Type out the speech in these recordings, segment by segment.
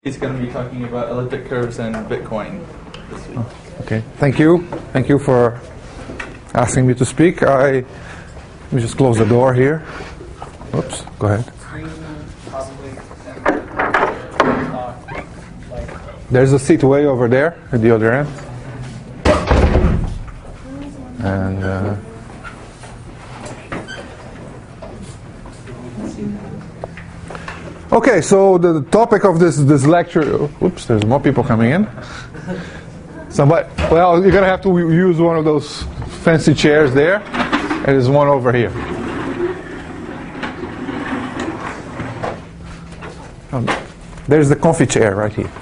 He's going to be talking about elliptic curves and Bitcoin this week. Okay, thank you. Thank you for asking me to speak. Let me just close the door here. Oops, go ahead. There's a seat way over there at the other end. And okay, so the topic of this lecture. Oops, there's more people coming in. Somebody, well, you're gonna have to use one of those fancy chairs there, and there's one over here. There's the comfy chair right here.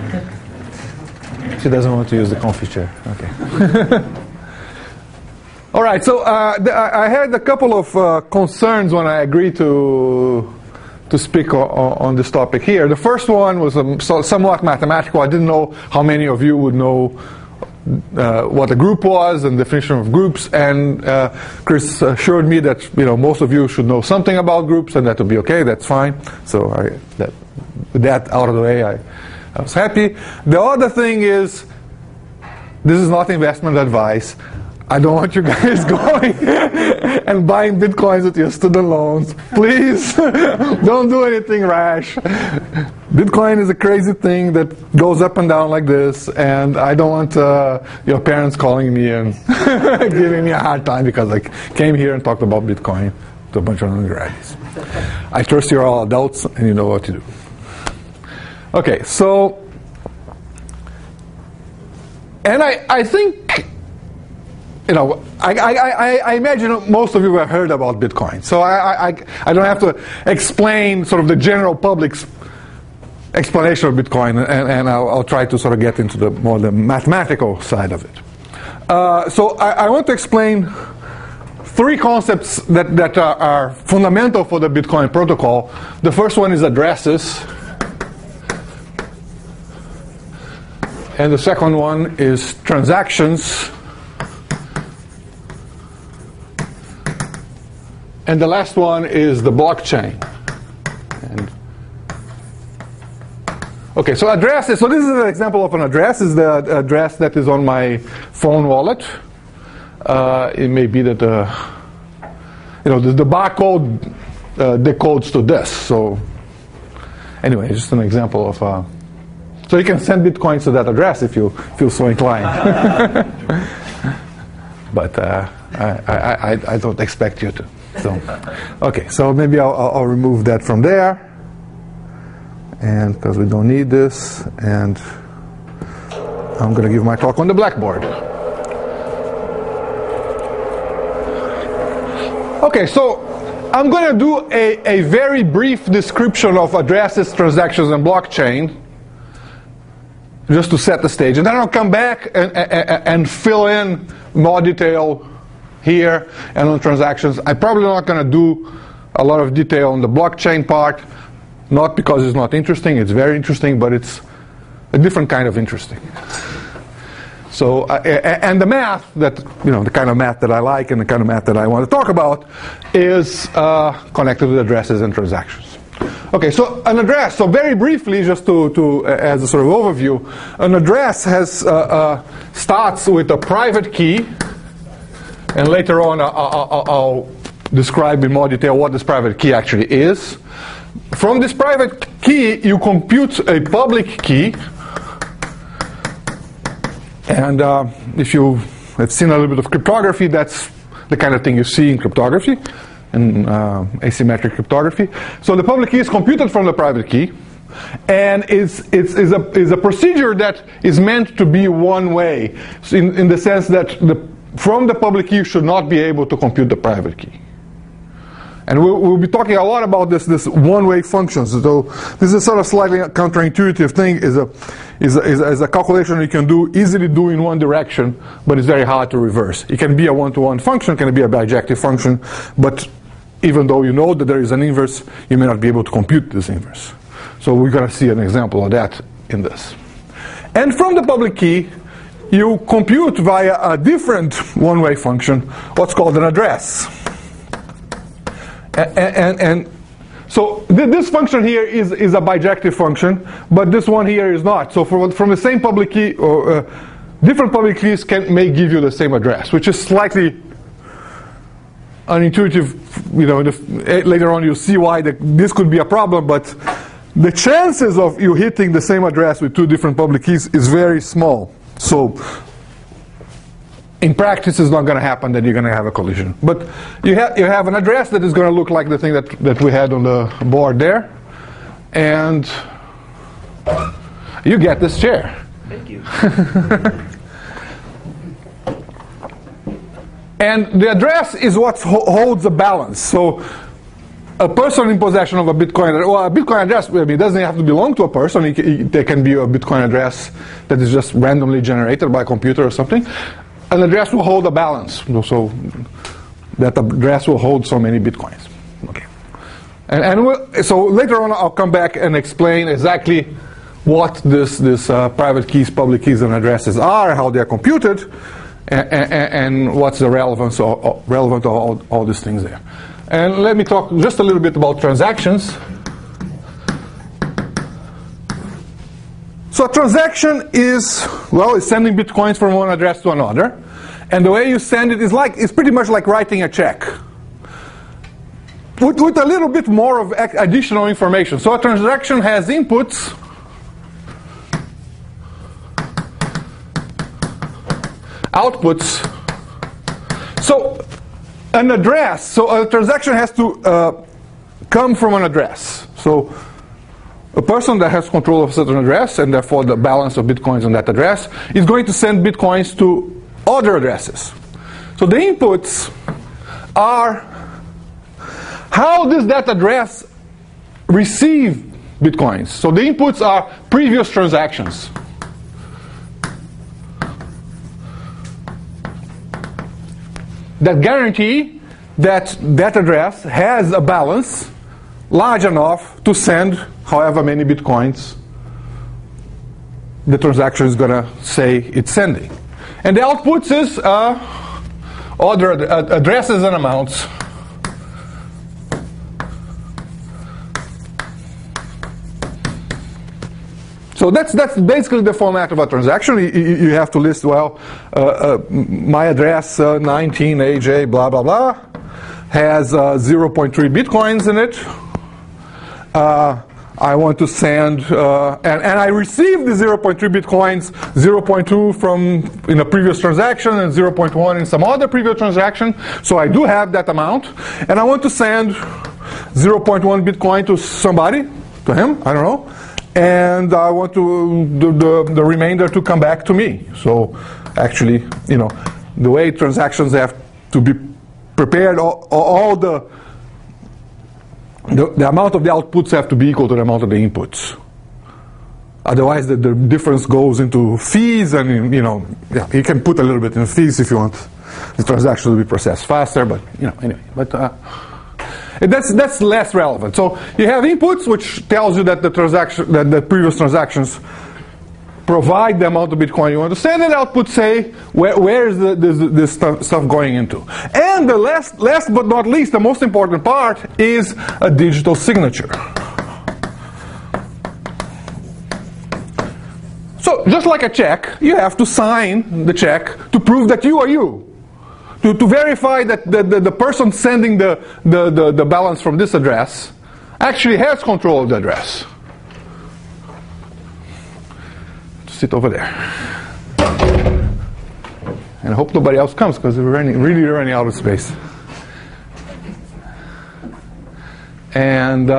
She doesn't want to use the comfy chair. Okay. All right. So I had a couple of concerns when I agreed to speak on this topic here. The first one was somewhat mathematical. I didn't know how many of you would know what a group was and definition of groups. And Chris assured me that most of you should know something about groups, and that would be okay. That's fine. So with that out of the way, I was happy. The other thing is, this is not investment advice. I don't want you guys going and buying Bitcoins with your student loans. Please, don't do anything rash. Bitcoin is a crazy thing that goes up and down like this, and I don't want your parents calling me and giving me a hard time because I came here and talked about Bitcoin to a bunch of undergraduates. I trust you're all adults and you know what to do. Okay, so, and I think, I imagine most of you have heard about Bitcoin. So I don't have to explain sort of the general public's explanation of Bitcoin, and I'll try to sort of get into the mathematical side of it. So I want to explain three concepts that are fundamental for the Bitcoin protocol. The first one is addresses. And the second one is transactions. And the last one is the blockchain. Okay, so addresses. So this is an example of an address. This is the address that is on my phone wallet. It may be that the barcode decodes to this. So anyway, just an example of. So you can send Bitcoins to that address if you feel so inclined. But I don't expect you to. So, okay, so maybe I'll remove that from there, and because we don't need this, and I'm going to give my talk on the Blackboard. Okay, so I'm going to do a very brief description of addresses, transactions, and blockchain, just to set the stage, and then I'll come back and fill in more detail here and on transactions. I'm probably not going to do a lot of detail on the blockchain part, not because it's not interesting. It's very interesting, but it's a different kind of interesting. So, and the math that, the kind of math that I like and the kind of math that I want to talk about is connected with addresses and transactions. Okay, so an address. So very briefly, just to as a sort of overview, an address starts with a private key. And later on, I'll describe in more detail what this private key actually is. From this private key, you compute a public key. And if you have seen a little bit of cryptography, that's the kind of thing you see in cryptography, in asymmetric cryptography. So the public key is computed from the private key, and is a procedure that is meant to be one way, so in the sense that from the public key, you should not be able to compute the private key. And we'll be talking a lot about this one-way functions. So this is a sort of slightly counterintuitive thing. Is a calculation you can easily do in one direction, but it's very hard to reverse. It can be a one-to-one function, it can be a bijective function, but even though you know that there is an inverse, you may not be able to compute this inverse. So we're going to see an example of that in this. And from the public key, you compute via a different one-way function what's called an address. And So this function here is a bijective function, but this one here is not. So from the same public key, different public keys may give you the same address, which is slightly unintuitive. Later on you'll see why this could be a problem, but the chances of you hitting the same address with two different public keys is very small. So in practice, it's not going to happen that you're going to have a collision. But you have an address that is going to look like the thing that we had on the board there. And you get this chair. Thank you. And the address is what holds the balance. So a person in possession of a Bitcoin address, it doesn't have to belong to a person. There can be a Bitcoin address that is just randomly generated by a computer or something. An address will hold a balance, so that address will hold so many Bitcoins. Okay. So later on I'll come back and explain exactly what this private keys, public keys, and addresses are, how they are computed, and what's the relevance of all these things there. And let me talk just a little bit about transactions. So a transaction is sending Bitcoins from one address to another. And the way you send it is pretty much like writing a check, with a little bit more of additional information. So a transaction has inputs, outputs. So an address, so a transaction has to come from an address. So a person that has control of a certain address, and therefore the balance of Bitcoins on that address, is going to send Bitcoins to other addresses. So the inputs are how does that address receive Bitcoins. So the inputs are previous transactions. That guarantee that that address has a balance large enough to send however many Bitcoins the transaction is going to say it's sending. And the outputs is other addresses and amounts. So that's basically the format of a transaction. You have to list, my address 19AJ blah blah blah has 0.3 Bitcoins in it. I want to send, and I received the 0.3 Bitcoins, 0.2 in a previous transaction, and 0.1 in some other previous transaction. So I do have that amount, and I want to send 0.1 Bitcoin to somebody, to him, I don't know, and I want the remainder to come back to me. So actually, the way transactions have to be prepared, all the amount of the outputs have to be equal to the amount of the inputs. Otherwise, the difference goes into fees, and you can put a little bit in fees if you want the transaction to be processed faster. But anyway, that's less relevant. So you have inputs, which tells you that the previous transactions provide the amount of Bitcoin you want to send, and outputs say where is this stuff going into. And the last but not least, the most important part is a digital signature. So just like a check, you have to sign the check to prove that you are you. To verify that the person sending the balance from this address actually has control of the address. Sit over there. And I hope nobody else comes, because we're really running out of space. And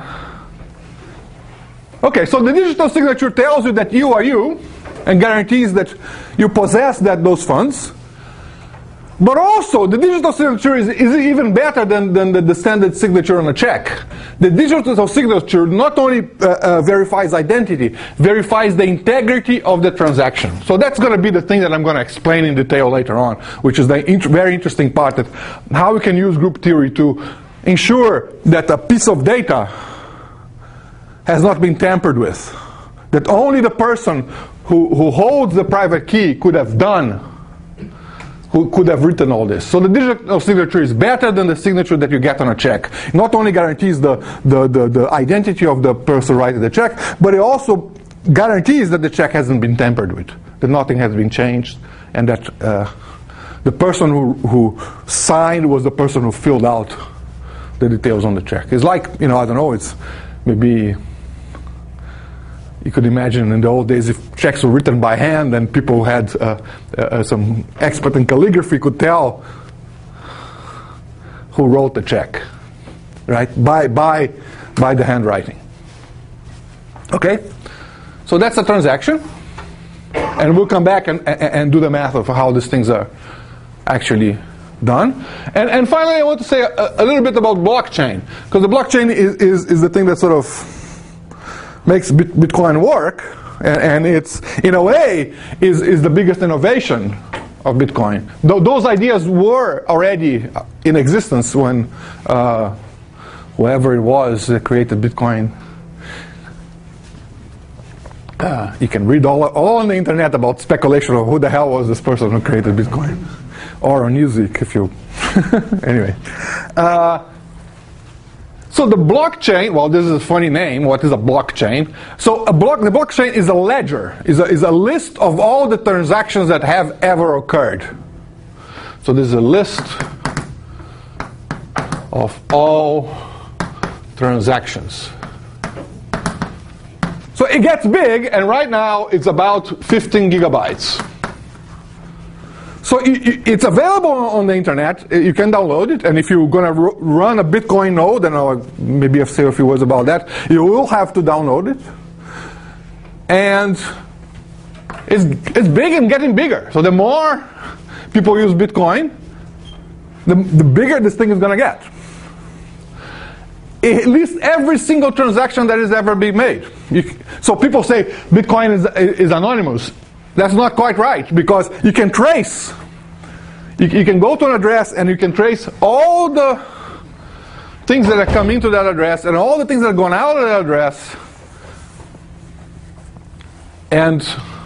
okay, so the digital signature tells you that you are you, and guarantees that you possess those funds. But also, the digital signature is even better than the standard signature on a check. The digital signature not only verifies identity, verifies the integrity of the transaction. So that's going to be the thing that I'm going to explain in detail later on, which is the very interesting part, that how we can use group theory to ensure that a piece of data has not been tampered with. That only the person who holds the private key could have done who could have written all this. So the digital signature is better than the signature that you get on a check. Not only guarantees the identity of the person writing the check, but it also guarantees that the check hasn't been tampered with, that nothing has been changed, and that the person who signed was the person who filled out the details on the check. It's like, I don't know, it's maybe you could imagine in the old days if checks were written by hand, then people who had some expert in calligraphy could tell who wrote the check, right? By the handwriting. Okay? So that's a transaction. And we'll come back and do the math of how these things are actually done. And finally, I want to say a little bit about blockchain. Because the blockchain is the thing that sort of makes Bitcoin work, and it's, in a way, is the biggest innovation of Bitcoin. Those ideas were already in existence when whoever it was that created Bitcoin. You can read all on the internet about speculation of who the hell was this person who created Bitcoin, or on Newsweek if you. Anyway. So the blockchain, well, this is a funny name. What is a blockchain? So the blockchain is a ledger, is a list of all the transactions that have ever occurred. So this is a list of all transactions. So it gets big, and right now it's about 15 gigabytes. So it's available on the internet. You can download it, and if you're going to run a Bitcoin node, and I'll maybe I'll say a few words about that, you will have to download it. And it's big and getting bigger. So the more people use Bitcoin, the bigger this thing is going to get. At least every single transaction that has ever been made. So people say Bitcoin is anonymous. That's not quite right, because you can trace. You can go to an address and you can trace all the things that are coming into that address and all the things that are going out of that address, and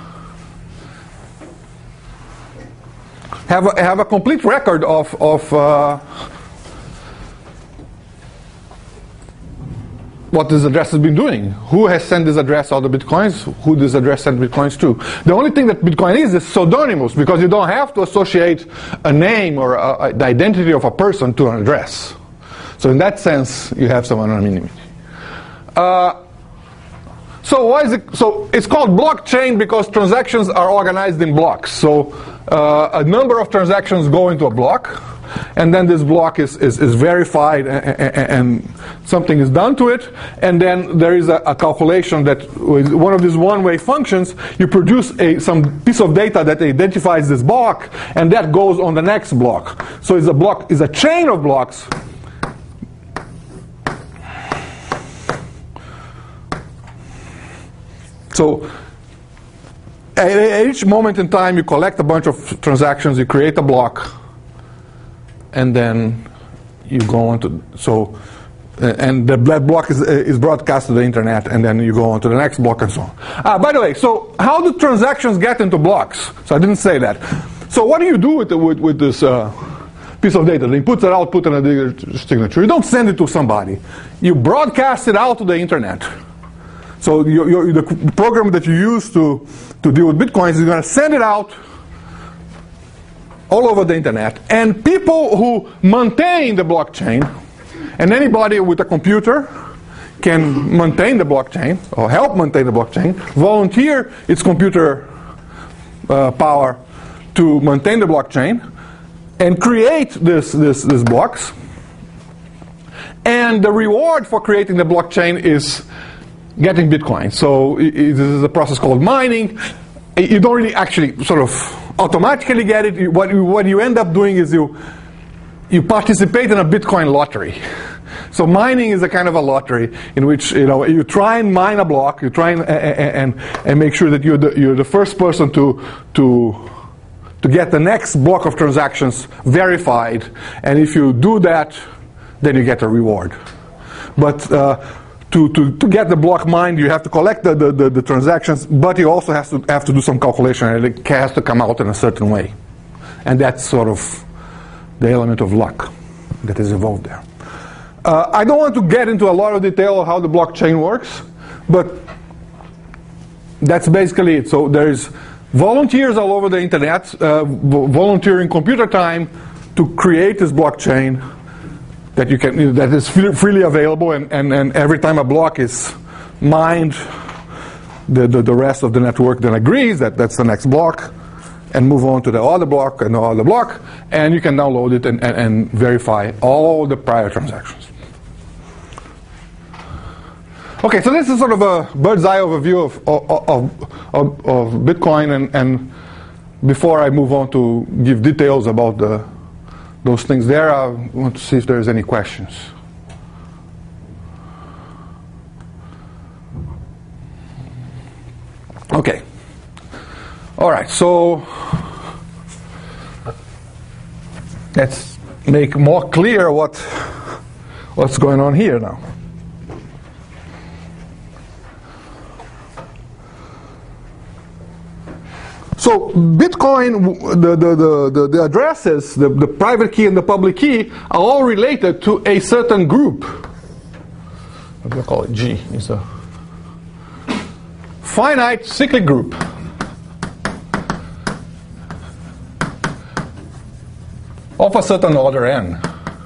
have a complete record of what this address has been doing. Who has sent this address all the Bitcoins, who this address sent Bitcoins to. The only thing that Bitcoin is pseudonymous, because you don't have to associate a name or the identity of a person to an address. So in that sense, you have some anonymity. So why is it? So it's called blockchain because transactions are organized in blocks. So a number of transactions go into a block, and then this block is verified, and something is done to it, and then there is a calculation that with one of these one-way functions, you produce some piece of data that identifies this block, and that goes on the next block. So it's a chain of blocks. So at each moment in time, you collect a bunch of transactions, you create a block, and then you go on to, and the block is broadcast to the internet, and then you go on to the next block and so on. By the way, so how do transactions get into blocks? So I didn't say that. So what do you do with this piece of data, the input and output and a signature? You don't send it to somebody. You broadcast it out to the internet. So the program that you use to deal with Bitcoins is going to send it out all over the internet. And people who maintain the blockchain, and anybody with a computer can maintain the blockchain, or help maintain the blockchain, volunteer its computer power to maintain the blockchain, and create this blocks. And the reward for creating the blockchain is getting Bitcoin. So this is a process called mining. You don't really actually sort of automatically get it. What you end up doing is you participate in a Bitcoin lottery. So mining is a kind of a lottery in which you try and mine a block. You try and make sure that you're the first person to get the next block of transactions verified. And if you do that, then you get a reward. But to get the block mined, you have to collect the transactions, but you also have to do some calculation, and it has to come out in a certain way. And that's sort of the element of luck that is involved there. I don't want to get into a lot of detail of how the blockchain works, but that's basically it. So there's volunteers all over the internet volunteering computer time to create this blockchain that is freely available, and every time a block is mined, the rest of the network then agrees that that's the next block, and move on to the other block and the other block, and you can download it and verify all the prior transactions. Okay, so this is sort of a bird's eye overview of Bitcoin, and before I move on to give details about those things there, I want to see if there's any questions. Okay. All right, so let's make more clear what's going on here now. So Bitcoin, the addresses, the private key and the public key are all related to a certain group. I'm going to call it G. It's a finite cyclic group. Of a certain order n.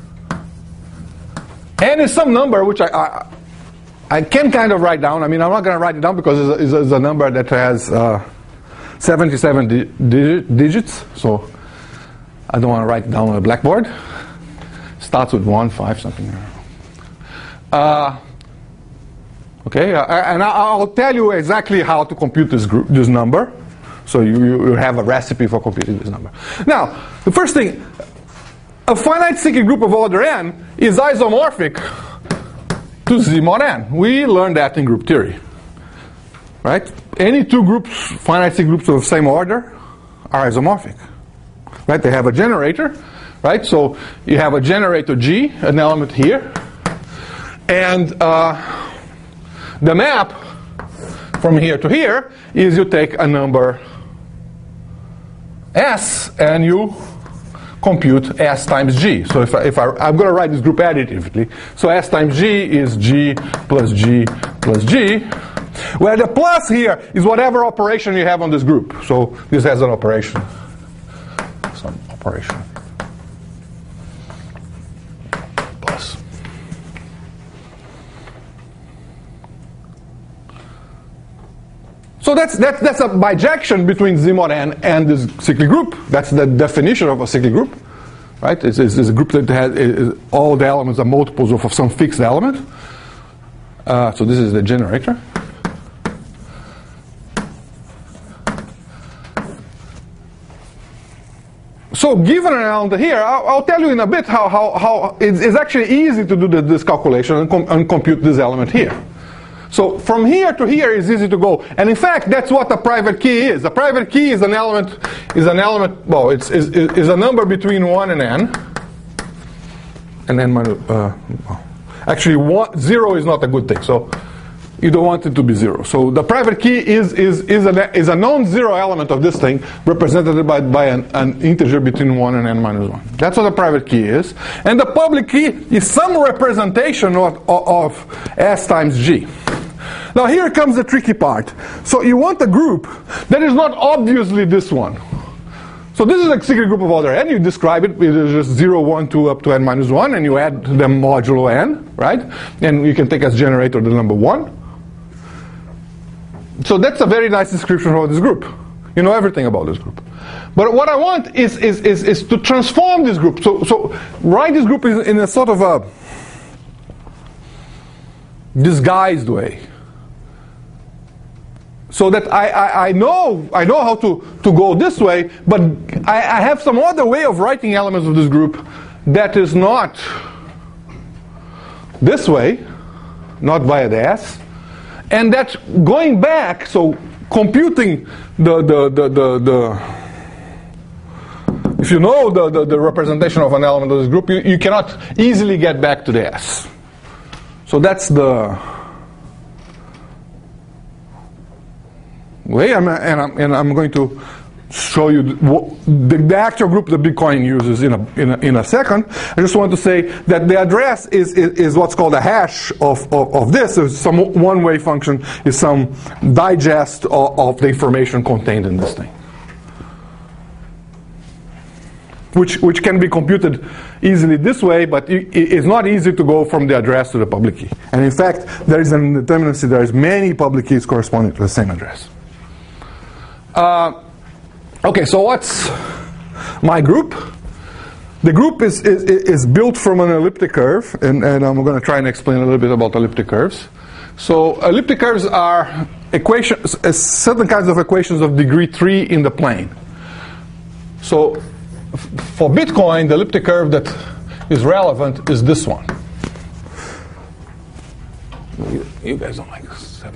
N is some number which I can kind of write down. I mean, I'm not going to write it down because it's a number that has 77 digits, so I don't want to write it down on a blackboard. Starts with 1, 5, something. Okay, and I'll tell you exactly how to compute this number, so you have a recipe for computing this number. Now, the first thing, a finite cyclic group of order n is isomorphic to Z mod n. We learned that in group theory. Right? Any two groups, finite cyclic groups of the same order, are isomorphic. Right? They have a generator. Right? So you have a generator G, an element here, and the map from here to here is you take a number S and you compute S times G. So I'm going to write this group additively. So S times G is G plus G plus G, where the plus here is whatever operation you have on this group. So this has an operation, some operation, plus. So that's a bijection between Z mod n and this cyclic group. That's the definition of a cyclic group, right? It's a group that has all the elements are multiples of some fixed element. So this is the generator. So given an element here, I'll tell you in a bit how it's actually easy to do this calculation and compute this element here. So from here to here is easy to go, and in fact that's what a private key is. A private key is an element. Well, it's a number between 1 and n, and then actually 0 is not a good thing. So you don't want it to be 0. So the private key is a non-zero element of this thing, represented by an integer between 1 and n minus 1. That's what a private key is, and the public key is some representation of S times G. Now here comes the tricky part. So you want a group that is not obviously this one. So this is a cyclic group of order n. You describe it with just 0, 1, 2 up to n minus 1, and you add them modulo n, right? And you can take as generator the number 1. So that's a very nice description of this group. You know everything about this group. But what I want is to transform this group. So write this group in a sort of a disguised way, so that I know how to go this way, but I have some other way of writing elements of this group that is not this way, not via the S, and that going back, so computing the if you know the representation of an element of this group, you cannot easily get back to the S. So that's the way, and I'm going to show you the actual group that Bitcoin uses in a second. I just want to say that the address is what's called a hash of this. So some one-way function is some digest of the information contained in this thing, which can be computed easily this way, but it's not easy to go from the address to the public key. And in fact, there is an indeterminacy. There is many public keys corresponding to the same address. Okay, so what's my group? The group is built from an elliptic curve, and I'm going to try and explain a little bit about elliptic curves. So elliptic curves are equations, certain kinds of equations of degree 3 in the plane. So for Bitcoin, the elliptic curve that is relevant is this one. You guys don't like 7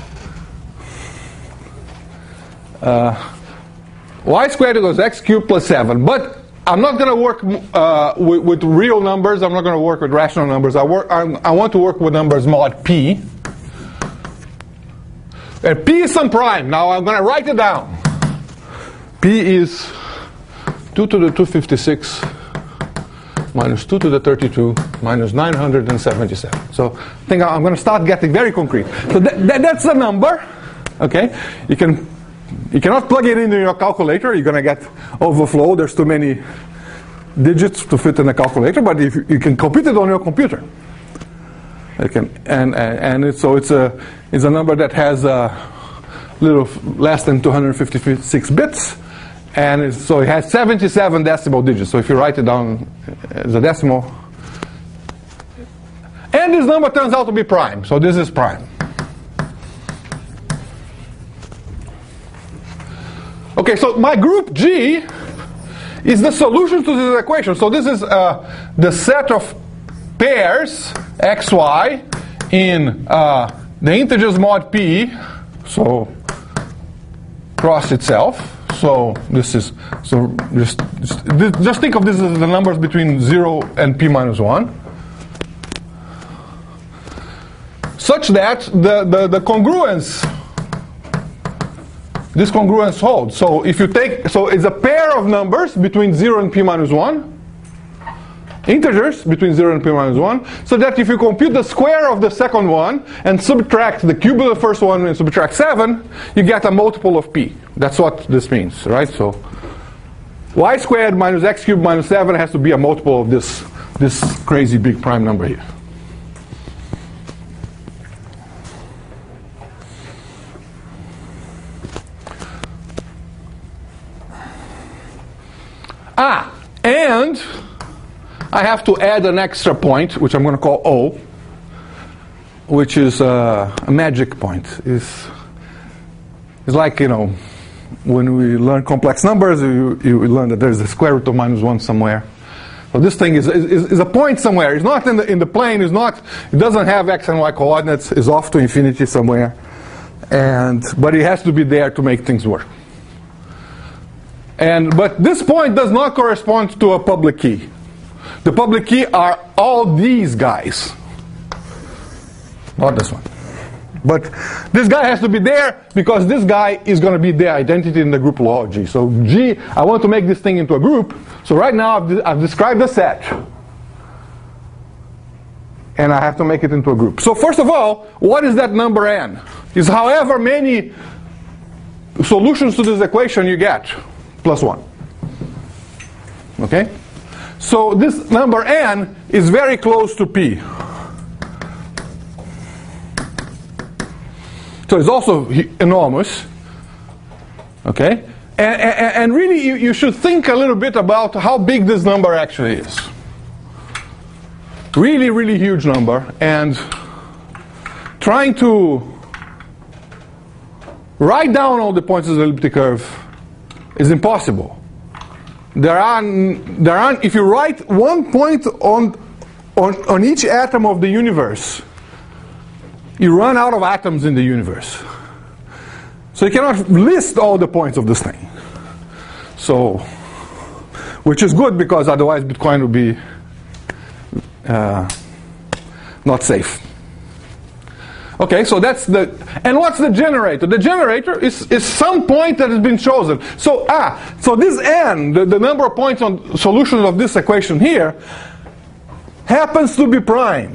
minutes. Y squared equals x cubed plus 7. But I'm not going to work with real numbers. I'm not going to work with rational numbers. I want to work with numbers mod p. And p is some prime. Now I'm going to write it down. P is 2 to the 256 minus 2 to the 32 minus 977. So I think I'm going to start getting very concrete. So that's the number. Okay, you cannot plug it into your calculator. You're going to get overflow. There's too many digits to fit in a calculator. But if you can compute it on your computer, you can. So it's a number that has a little less than 256 bits, and so it has 77 decimal digits. So if you write it down as a decimal, and this number turns out to be prime. So this is prime. Okay, so my group G is the solution to this equation. So this is the set of pairs xy in the integers mod p, so cross itself. So this is just think of this as the numbers between 0 and p minus 1, such that the congruence. This congruence holds. So if you take, so it's a pair of numbers between 0 and p minus 1, integers between 0 and p minus 1, so that if you compute the square of the second one and subtract the cube of the first one and subtract 7, you get a multiple of p. That's what this means, right? So y squared minus x cubed minus 7 has to be a multiple of this crazy big prime number here. And I have to add an extra point, which I'm going to call O, which is a magic point. It's like, when we learn complex numbers, you learn that there's a square root of minus 1 somewhere. So this thing is a point somewhere. It's not in the plane. It doesn't have x and y coordinates. It's off to infinity somewhere. But it has to be there to make things work. But this point does not correspond to a public key. The public key are all these guys. Not this one. But this guy has to be there because this guy is going to be the identity in the group log G. So G, I want to make this thing into a group. So right now I've described the set. And I have to make it into a group. So first of all, what is that number n? Is however many solutions to this equation you get. Plus 1. Okay? So this number n is very close to p. So it's also enormous. Okay? And really you should think a little bit about how big this number actually is. Really, really huge number. And trying to write down all the points of the elliptic curve is impossible. There are if you write one point on each atom of the universe, you run out of atoms in the universe. So you cannot list all the points of this thing. So, which is good because otherwise Bitcoin would be not safe. Okay, so that's the, and what's the generator? The generator is some point that has been chosen. So so this n, the number of points on solution of this equation here, happens to be prime.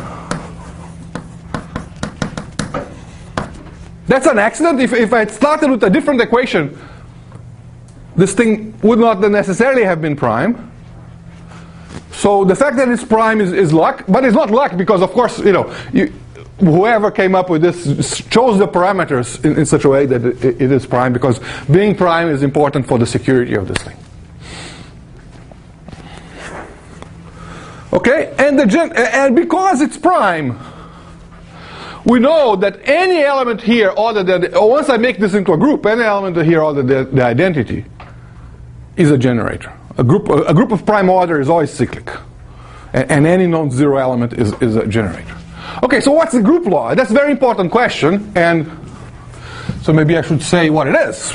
That's an accident. If I started with a different equation, this thing would not necessarily have been prime. So the fact that it's prime is luck, but it's not luck because, of course, whoever came up with this chose the parameters in such a way that it is prime, because being prime is important for the security of this thing. Okay, and because it's prime, we know that any element here, other than once I make this into a group, any element here other than the identity is a generator. A group of prime order is always cyclic, and any non-zero element is a generator. Okay, so what's the group law? That's a very important question, and so maybe I should say what it is.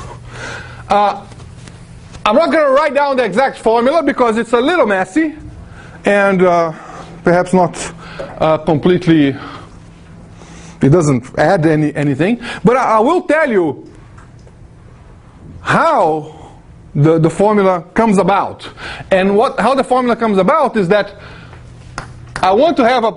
I'm not going to write down the exact formula because it's a little messy, and perhaps not completely, it doesn't add anything. But I will tell you how the formula comes about. And how the formula comes about is that I want to have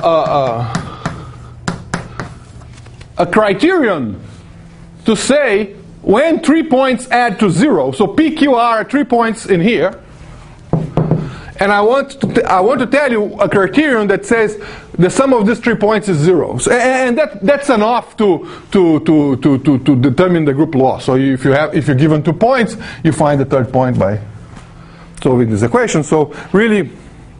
a criterion to say when 3 points add to 0. So PQR are 3 points in here. And I want to tell you a criterion that says the sum of these 3 points is 0. So, and that's enough to determine the group law. So if you're given 2 points, you find the third point by solving this equation. So really,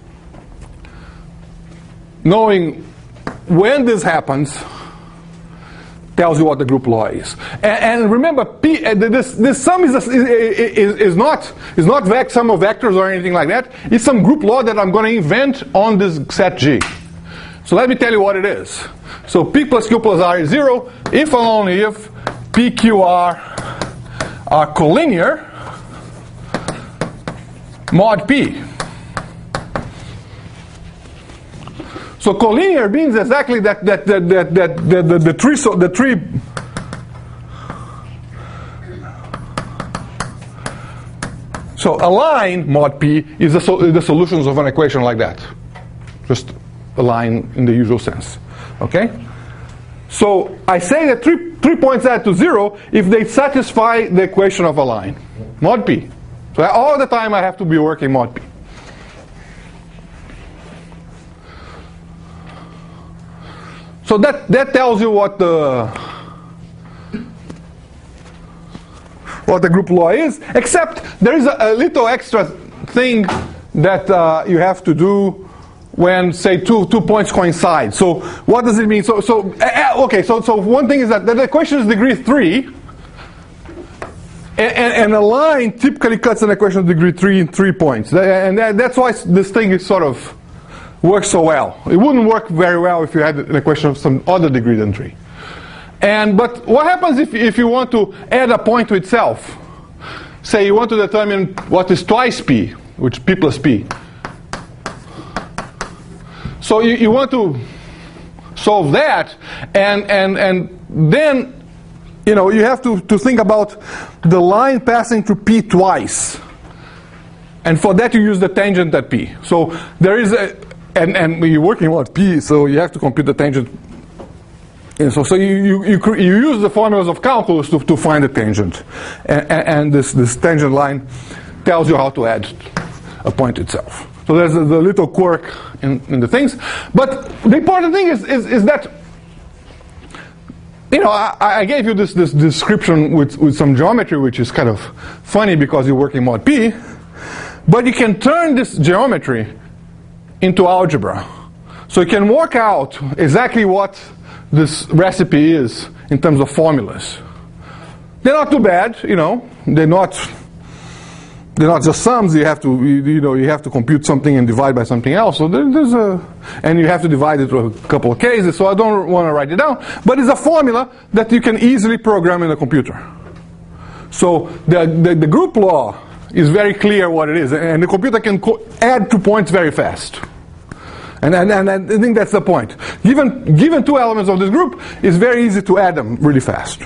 knowing when this happens tells you what the group law is. And remember, this sum is not vec sum of vectors or anything like that. It's some group law that I'm going to invent on this set G. So let me tell you what it is. So P plus Q plus R is 0 if and only if P, Q, R are collinear mod P. So collinear means exactly that the tree. So a line mod P is the solutions of an equation like that, just a line in the usual sense. Okay. So I say that 3 points add to 0 if they satisfy the equation of a line, mod P. So all the time I have to be working mod P. So that tells you what the group law is, except there is a little extra thing that you have to do when, say, two points coincide. So what does it mean? So one thing is that the equation is degree 3, and a line typically cuts an equation of degree 3 in 3 points, and that's why this thing is sort of works so well. It wouldn't work very well if you had an equation of some other degree than 3. But what happens if you want to add a point to itself? Say you want to determine what is twice P, which is P plus P. So you want to solve that, and then you have to think about the line passing through P twice. And for that you use the tangent at P. So there is and you're working on P, so you have to compute the tangent. And so you use the formulas of calculus to find the tangent. And this tangent line tells you how to add a point itself. So there's the little quirk in the things. But the important thing is that, I gave you this description with some geometry, which is kind of funny because you're working mod P. But you can turn this geometry into algebra. So you can work out exactly what this recipe is in terms of formulas. They're not too bad, They're not just sums. You have to compute something and divide by something else. So and you have to divide it with a couple of cases. So I don't want to write it down. But it's a formula that you can easily program in a computer. So the group law is very clear what it is, and the computer can add 2 points very fast. And I think that's the point. Given two elements of this group, it's very easy to add them really fast.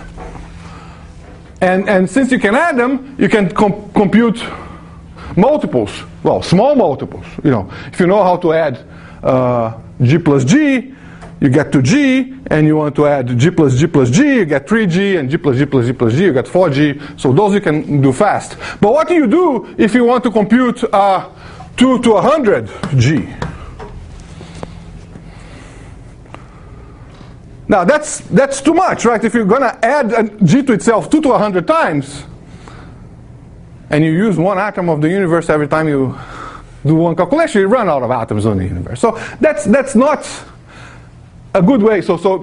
And since you can add them, you can compute multiples. Well, small multiples. You know, if you know how to add g plus g, you get to g, and you want to add g plus g plus g, you get 3g, and g plus g plus g plus g, you get 4g. So those you can do fast. But what do you do if you want to compute 2 to 100 g? Now that's too much, right? If you're going to add a g to itself 2 to 100 times, and you use one atom of the universe every time you do one calculation, you run out of atoms in the universe. So that's not a good way.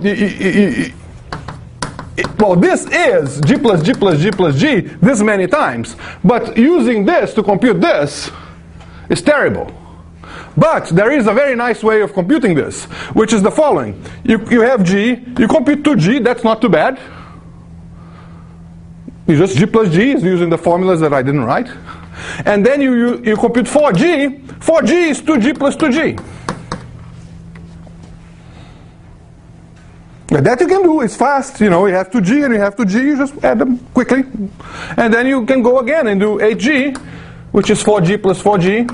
Well, this is g plus g plus g plus g this many times, but using this to compute this is terrible. But there is a very nice way of computing this, which is the following. You have g, you compute 2g, that's not too bad. You just g plus g is using the formulas that I didn't write. And then you compute 4g. 4g is 2g plus 2g. And that you can do, it's fast. You know, you have 2g and you have 2g, you just add them quickly. And then you can go again and do 8g, which is 4g plus 4g.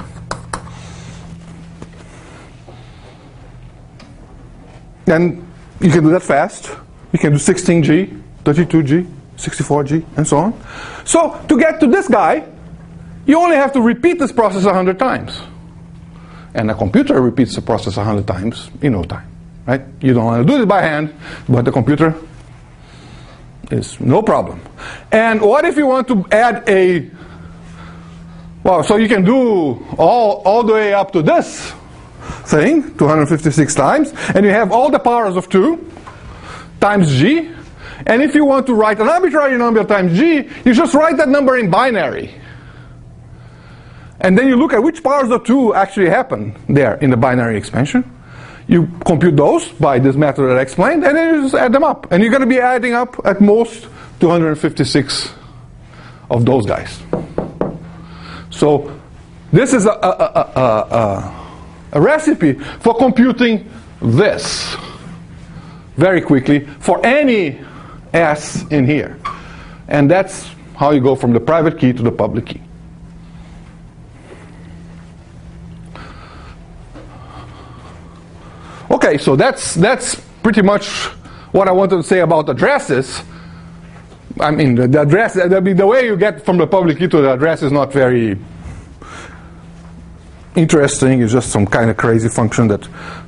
And you can do that fast. You can do 16g, 32g, 64g, and so on. So to get to this guy, you only have to repeat this process 100 times. And a computer repeats the process 100 times in no time. Right? You don't want to do it by hand, but the computer is no problem. And what if you want to add a... Well, so you can do all the way up to this thing, 256 times, and you have all the powers of 2 times g. And if you want to write an arbitrary number times g, you just write that number in binary. And then you look at which powers of 2 actually happen there in the binary expansion. You compute those by this method that I explained, and then you just add them up. And you're going to be adding up at most 256 of those guys. So this is a recipe for computing this very quickly for any S in here. And that's how you go from the private key to the public key. Okay, so that's pretty much what I wanted to say about addresses. I mean, the address, the way you get from the public key to the address is not very interesting. It's just some kind of crazy function that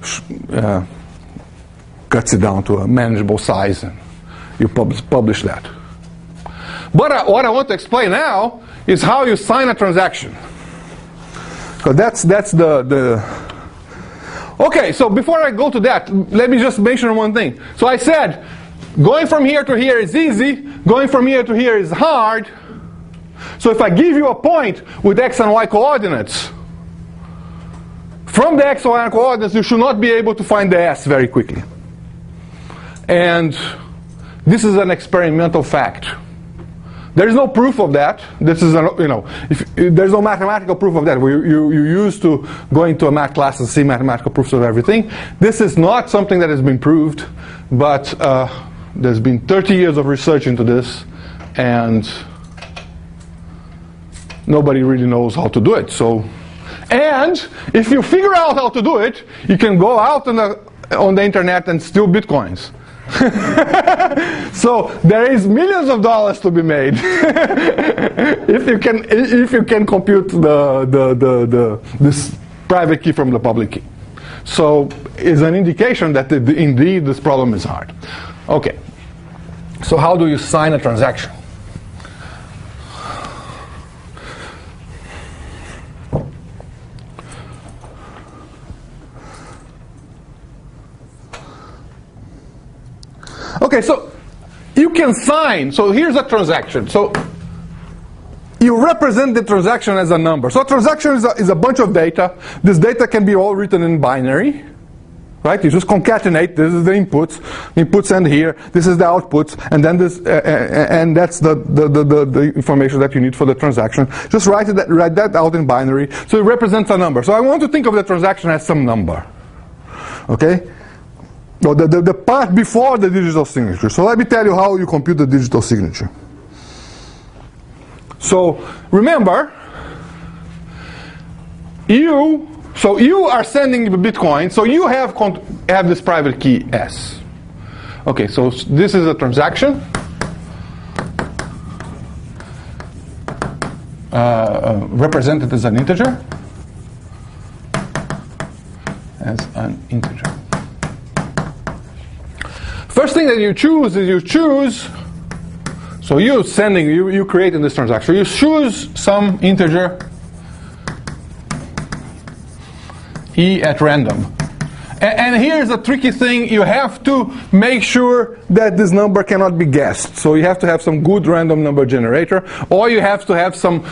cuts it down to a manageable size, and you publish that. But what I want to explain now is how you sign a transaction. So that's the Okay, so before I go to that, let me just mention one thing. So I said, going from here to here is easy, going from here to here is hard. So if I give you a point with x and y coordinates, from the x and y coordinates you should not be able to find the s very quickly. And this is an experimental fact. There is no proof of that. This is, there's no mathematical proof of that. You used to go into a math class and see mathematical proofs of everything. This is not something that has been proved, but there's been 30 years of research into this, and nobody really knows how to do it. So, and if you figure out how to do it, you can go out on the internet and steal bitcoins. So there is millions of dollars to be made if you can compute this private key from the public key. So it's an indication that indeed this problem is hard. Okay, so how do you sign a transaction? Okay, so you can sign. So here's a transaction. So you represent the transaction as a number. So a transaction is a bunch of data. This data can be all written in binary. Right? You just concatenate. This is the inputs end here. This is the outputs, and then this, and that's the information that you need for the transaction. Just write that out in binary. So it represents a number. So I want to think of the transaction as some number. Okay? So the part before the digital signature. So let me tell you how you compute the digital signature. So remember, you are sending the Bitcoin, so you have this private key S. Okay, so this is a transaction. Represented as an integer. First thing that you choose is so you creating this transaction. You choose some integer E at random. And here's a tricky thing. You have to make sure that this number cannot be guessed. So you have to have some good random number generator, or you have to have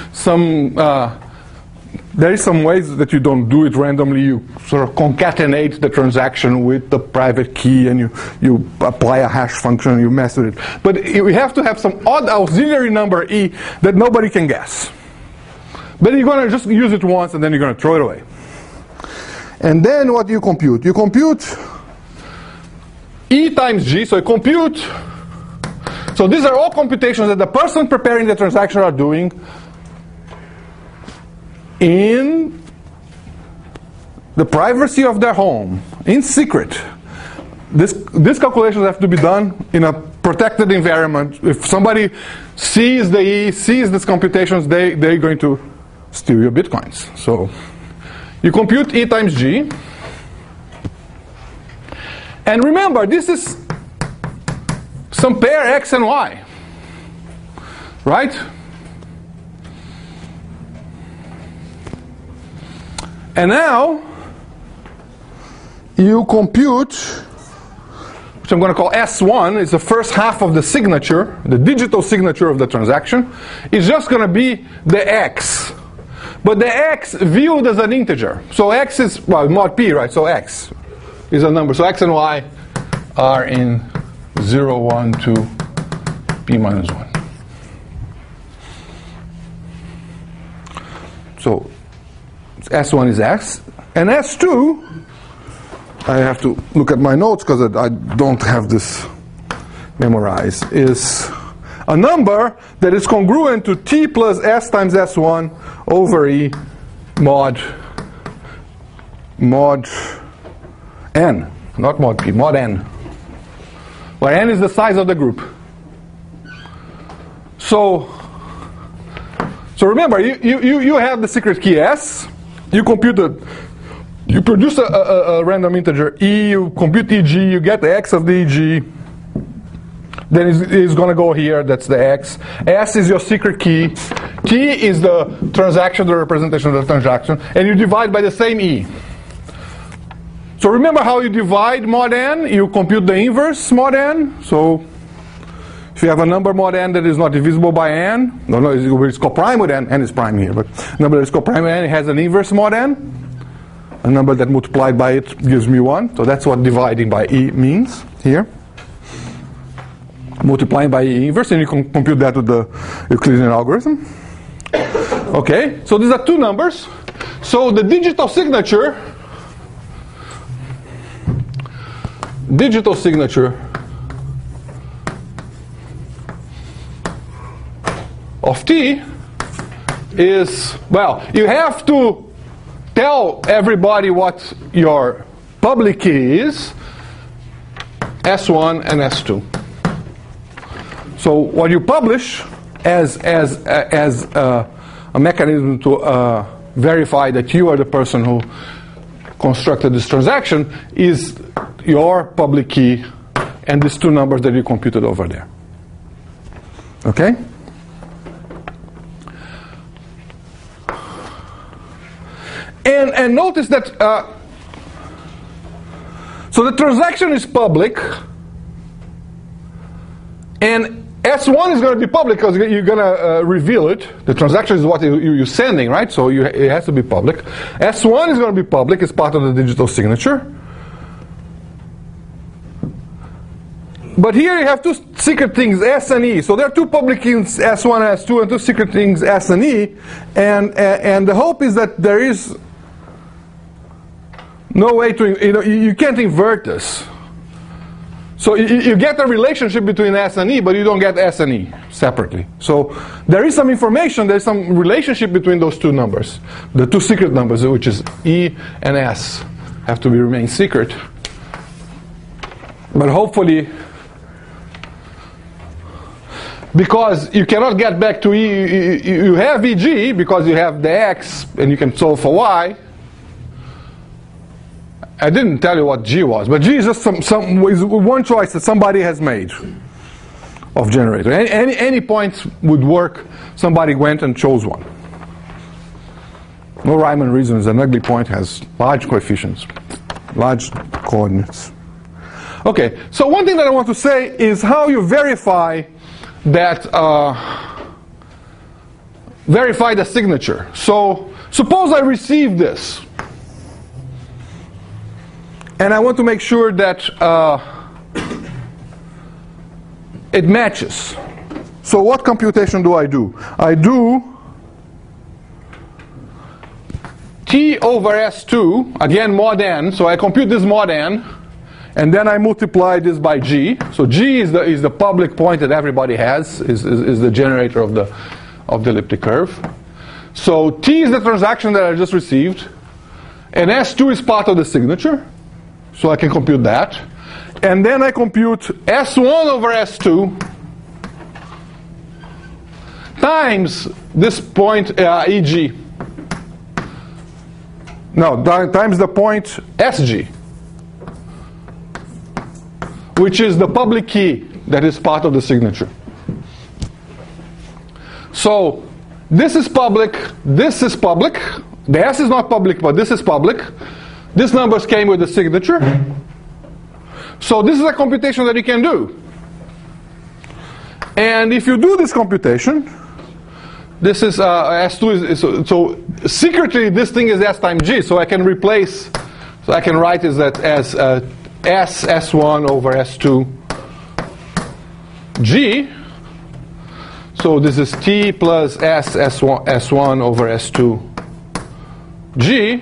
there is some ways that you don't do it randomly. You sort of concatenate the transaction with the private key, and you apply a hash function, and you mess with it. But you have to have some odd auxiliary number E that nobody can guess. But you're going to just use it once, and then you're going to throw it away. And then what do you compute? You compute E times G, so you compute. So these are all computations that the person preparing the transaction are doing in the privacy of their home, in secret. These calculations have to be done in a protected environment. If somebody sees the E, sees these computations, they're going to steal your Bitcoins. So you compute E times G. And remember, this is some pair X and Y. Right? And now you compute, which I'm going to call S1, is the first half of the signature, the digital signature of the transaction. It's just going to be the X. But the X viewed as an integer. So X is, well, mod P, right? So X is a number. So X and Y are in 0, 1, 2, P minus 1. So S1 is X. And S2, I have to look at my notes because I don't have this memorized, is a number that is congruent to T plus S times S1 over E mod N. Not mod P, mod N. Where N is the size of the group. So remember, you have the secret key S. You produce a random integer E, you compute EG, you get the X of the EG. Then it's going to go here, that's the X. S is your secret key. T is the transaction, the representation of the transaction. And you divide by the same E. So remember how you divide mod N? You compute the inverse mod N. So if you have a number mod N that is not divisible by N, it's coprime with N is prime here, but a number that is coprime with N has an inverse mod N. A number that multiplied by it gives me 1. So that's what dividing by E means here. Multiplying by E inverse, and you can compute that with the Euclidean algorithm. Okay, so these are two numbers. So the digital signature of T is, well, you have to tell everybody what your public key is, S1 and S2. So what you publish as a mechanism to verify that you are the person who constructed this transaction is your public key and these two numbers that you computed over there. Okay? And notice that, so the transaction is public, and S1 is going to be public because you're going to reveal it. The transaction is what you're sending, right? So it has to be public. S1 is going to be public, it's part of the digital signature. But here you have two secret things, S and E. So there are two public keys, S1 and S2, and two secret things, S and E. And the hope is that there is no way to, you can't invert this. So you get a relationship between S and E, but you don't get S and E separately. So there is some information, there's some relationship between those two numbers. The two secret numbers, which is E and S, have to remain secret. But hopefully, because you cannot get back to E, you have EG because you have the X and you can solve for Y. I didn't tell you what G was, but G is just is one choice that somebody has made of generator. Any points would work. Somebody went and chose one. No rhyme and reason. An ugly point has large coefficients, large coordinates. Okay, so one thing that I want to say is how you verify that verify the signature. So suppose I receive this, and I want to make sure that it matches. So what computation do? I do T over S2, again mod n, so I compute this mod n, and then I multiply this by G. So G is the public point that everybody has, is the generator of the elliptic curve. So T is the transaction that I just received, and S2 is part of the signature, so I can compute that. And then I compute S1 over S2 times this point EG. No, times the point SG, which is the public key that is part of the signature. So this is public, this is public. The S is not public, but this is public. These numbers came with the signature. So this is a computation that you can do. And if you do this computation, this is S2 so secretly this thing is S times G, so I can replace, so I can write it as S1 over S2 G. So this is T plus S1 over S2 G,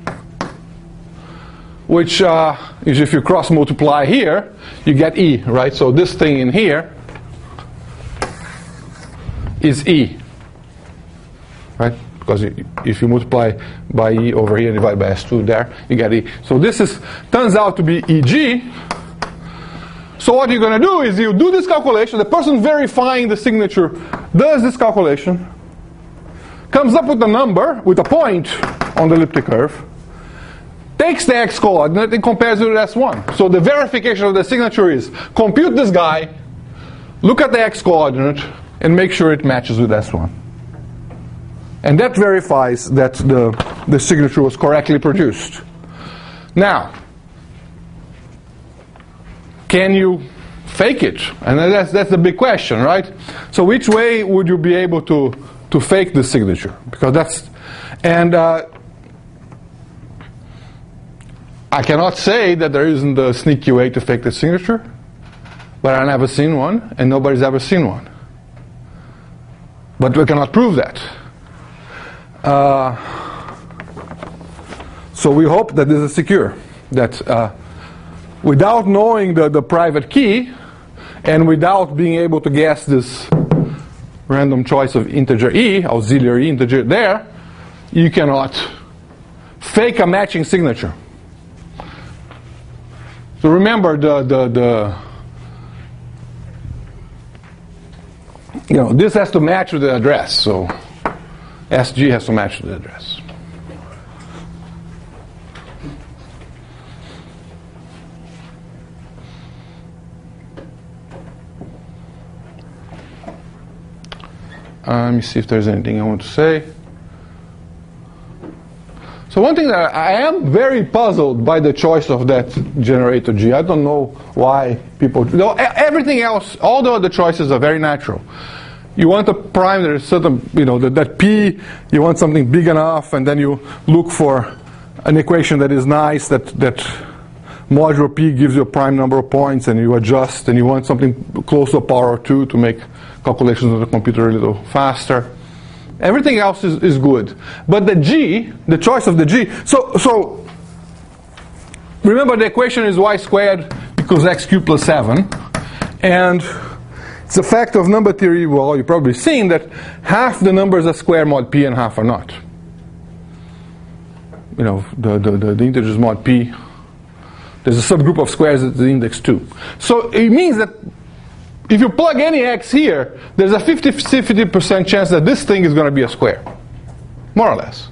which is if you cross multiply here, you get E, right? So this thing in here is E, right? Because if you multiply by E over here and divide by S2 there, you get E. So this turns out to be EG. So what you're going to do is you do this calculation. The person verifying the signature does this calculation, comes up with a number, with a point on the elliptic curve, takes the X coordinate and compares it with S1. So the verification of the signature is compute this guy, look at the X coordinate, and make sure it matches with S1. And that verifies that the signature was correctly produced. Now, can you fake it? And that's the big question, right? So which way would you be able to fake the signature? Because I cannot say that there isn't a sneaky way to fake the signature, but I've never seen one, and nobody's ever seen one. But we cannot prove that. So we hope that this is secure. That without knowing the private key, and without being able to guess this random choice of integer E, auxiliary integer there, you cannot fake a matching signature. So remember this has to match with the address. So SG has to match with the address. Let me see if there's anything I want to say. So one thing that I am very puzzled by the choice of that generator G. I don't know why people. Everything else, all the other choices are very natural. You want a prime that is certain, that P. You want something big enough, and then you look for an equation that is nice, that modulo p gives you a prime number of points, and you adjust, and you want something close to a power of 2 to make calculations on the computer a little faster. Everything else is good. But the g, the choice of the g, so remember the equation is y squared equals x cubed plus 7. And it's a fact of number theory, well, you've probably seen that half the numbers are square mod p and half are not. You know, the integers mod p, there's a subgroup of squares at the index 2. So it means that if you plug any x here, there's a 50% chance that this thing is going to be a square, more or less.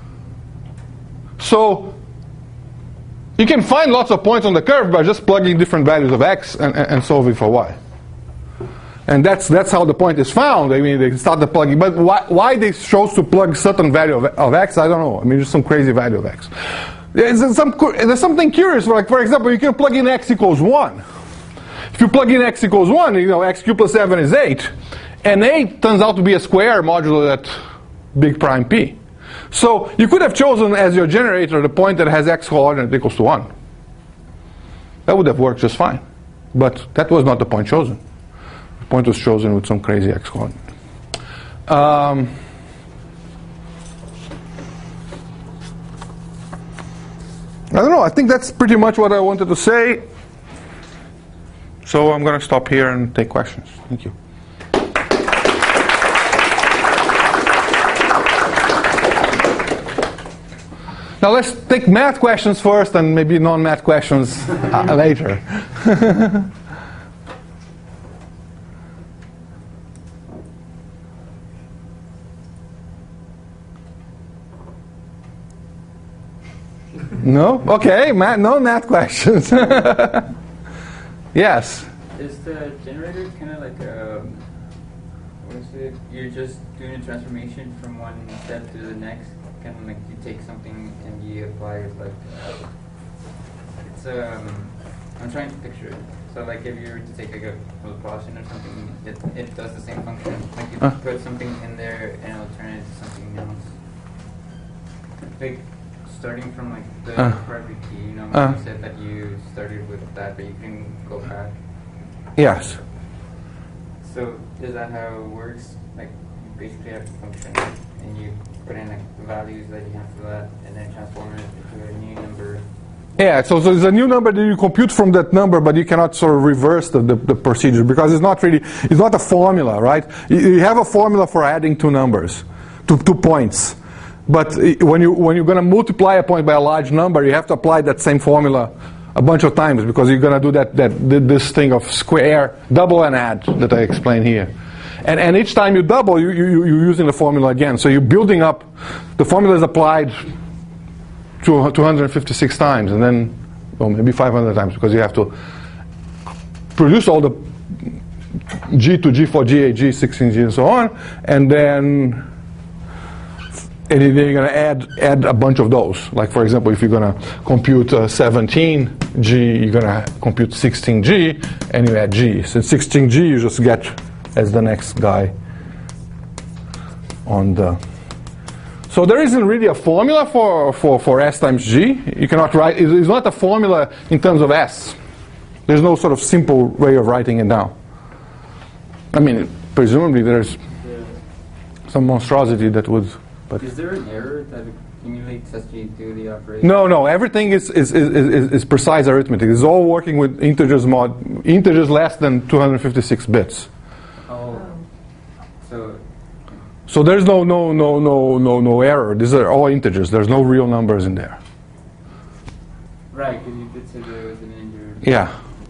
So you can find lots of points on the curve by just plugging different values of x and solving for y. And that's how the point is found. I mean, they start the plugging. But why they chose to plug certain value of x, I don't know. I mean, just some crazy value of x. There's something curious. Like, for example, you can plug in x equals 1. If you plug in x equals 1, you know, x cubed plus 7 is 8. And 8 turns out to be a square modulo that big prime p. So you could have chosen as your generator the point that has x coordinate equals to 1. That would have worked just fine. But that was not the point chosen. The point was chosen with some crazy x coordinate. I don't know. I think that's pretty much what I wanted to say. So I'm going to stop here and take questions. Thank you. Now let's take math questions first and maybe non-math questions later. No? Okay, no math questions. Yes? Is the generator kind of like what is it? You're just doing a transformation from one step to the next? Kind of like you take something and you apply it like, it's I'm trying to picture it. So like if you were to take like a Laplacian or something, it does the same function. Like you put something in there and it'll turn it into something else. Like starting from like the private key, you know, you said that you started with that, but you can go back. Yes. So is that how it works? Like you basically have a function and you put in like the values that you have for that and then transform it into a new number. Yeah, so there's a new number that you compute from that number, but you cannot sort of reverse the procedure because it's not a formula, right? You have a formula for adding two numbers, two points. But when you're going to multiply a point by a large number, you have to apply that same formula a bunch of times because you're going to do this thing of square, double and add that I explained here. And each time you double, you're using the formula again. So you're building up, the formula is applied 256 times, and then, or maybe 500 times, because you have to produce all the G to G4, G8, G16G, and so on, and then you're going to add a bunch of those. Like, for example, if you're going to compute 17G, you're going to compute 16G, and you add G. So 16G, you just get as the next guy on the... So there isn't really a formula for S times G. You cannot write, it's not a formula in terms of S. There's no sort of simple way of writing it down. I mean, presumably there's some monstrosity that would... But is there an error that accumulates as you do the operation? No. Everything is precise arithmetic. It's all working with integers less than 256 bits. Oh, so there's no error. These are all integers. There's no real numbers in there. Right, because you did say there was an integer. Yeah.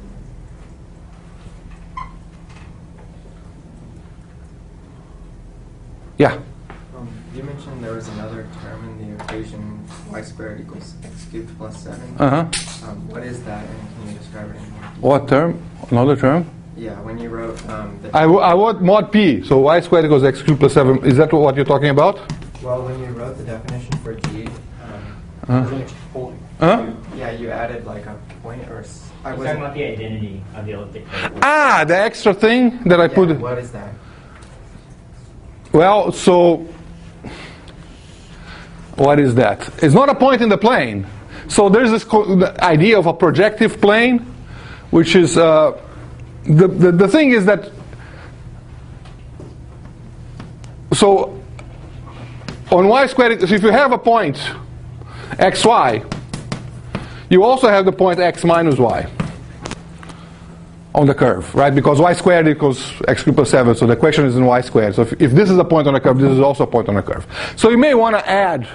Yeah. You mentioned there was another term in the equation y squared equals x cubed plus 7. What is that, and can you describe it in more detail? What term? Another term? Yeah, when you wrote I want mod p, so y squared equals x cubed plus 7. Is that what you're talking about? Well, when you wrote the definition for g, There's an extra point. you added like a point or... I was talking about the identity of the elliptic curve. The extra thing that I put... What is that? Well, so... What is that? It's not a point in the plane. So there's this the idea of a projective plane, which is the thing is that so on y squared, so if you have a point xy, you also have the point x minus y on the curve, right? Because y squared equals x cubed plus 7, so the equation is in y squared. So if this is a point on a curve, this is also a point on a curve. So you may want to add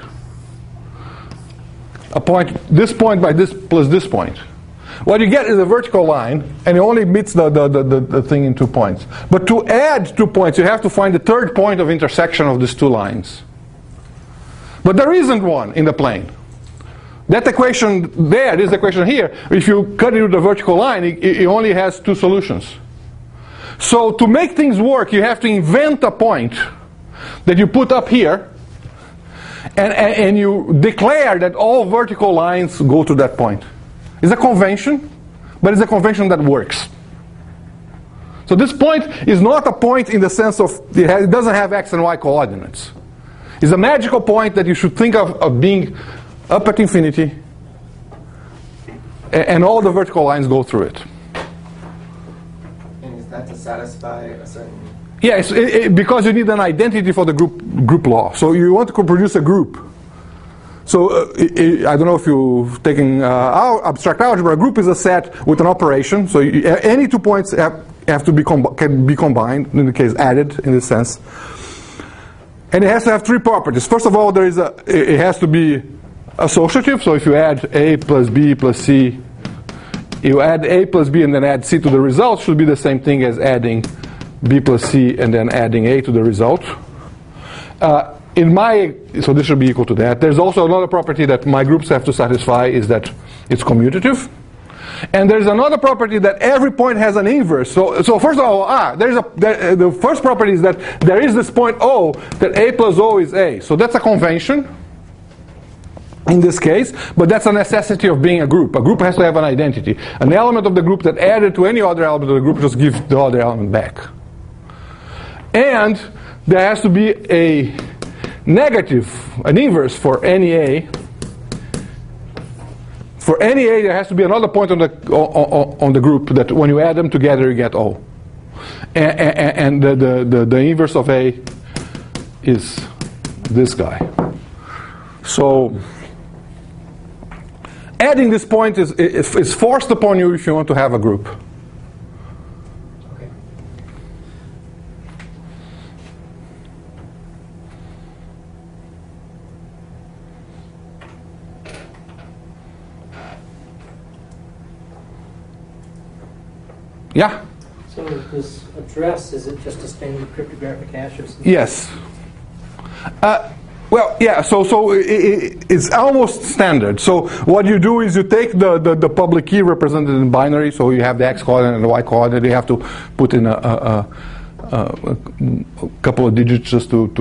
a point, this point by this plus this point. What you get is a vertical line, and it only meets the thing in 2 points. But to add 2 points, you have to find the third point of intersection of these 2 lines. But there isn't one in the plane. That equation there, this equation here, if you cut it with the vertical line, it only has 2 solutions. So to make things work, you have to invent a point that you put up here, and you declare that all vertical lines go to that point. It's a convention, but it's a convention that works. So this point is not a point in the sense of it doesn't have x and y coordinates. It's a magical point that you should think of being up at infinity, and all the vertical lines go through it. And is that to satisfy a certain... Yeah, because you need an identity for the group law. So you want to produce a group. So I don't know if you've taken abstract algebra. A group is a set with an operation. So any 2 points have to can be combined, in the case added in this sense. And it has to have 3 properties. First of all, it has to be associative. So if you add a plus b plus c, you add a plus b and then add c to the result, should be the same thing as adding b plus c and then adding a to the result. So this should be equal to that. There's also another property that my groups have to satisfy, is that it's commutative. And there's another property that every point has an inverse. So first of all, the first property is that there is this point O, that a plus O is a. So that's a convention in this case, but that's a necessity of being a group. A group has to have an identity. An element of the group that added to any other element of the group just gives the other element back. And there has to be a negative, an inverse for any a. For any a, there has to be another point on the group that when you add them together, you get O. And the inverse of a is this guy. So adding this point is forced upon you if you want to have a group. Yeah? So this address, is it just a standard cryptographic hash or something? Yes. Well, yeah, so it's almost standard. So what you do is you take the public key represented in binary, so you have the x coordinate and the y coordinate. You have to put in a couple of digits just to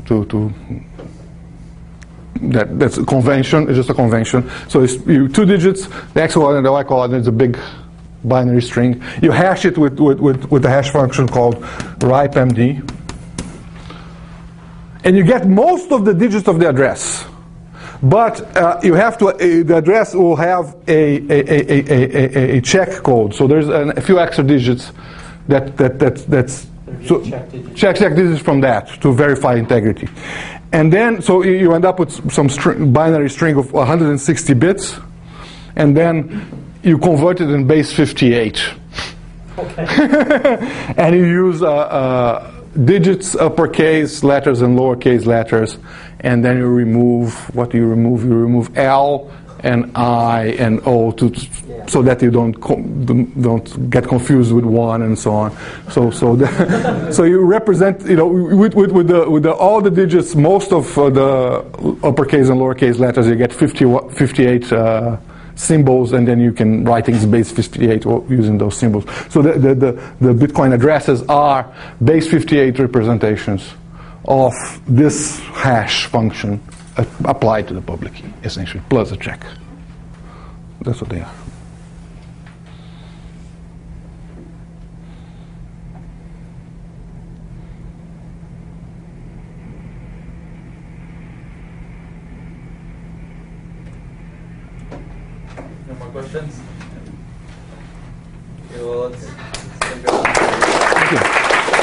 that's a convention. It's just a convention. So it's 2 digits, the x coordinate and the y coordinate is a big binary string. You hash it with a hash function called ripemd. And you get most of the digits of the address. But you have to, the address will have a check code. So there's a few extra digits that's so check digits from that to verify integrity. And then, so you end up with some binary string of 160 bits. And then you convert it in base 58. Okay. And you use digits, uppercase letters and lowercase letters, and then you remove, what do you remove? You remove L and I and O so that you don't get confused with 1 and so on. So you represent, with all the digits, most of the uppercase and lowercase letters, you get 58 symbols, and then you can write things base 58 using those symbols. So the Bitcoin addresses are base 58 representations of this hash function applied to the public key, essentially, plus a check. That's what they are. No more questions? Okay, well, let's go. Thank you.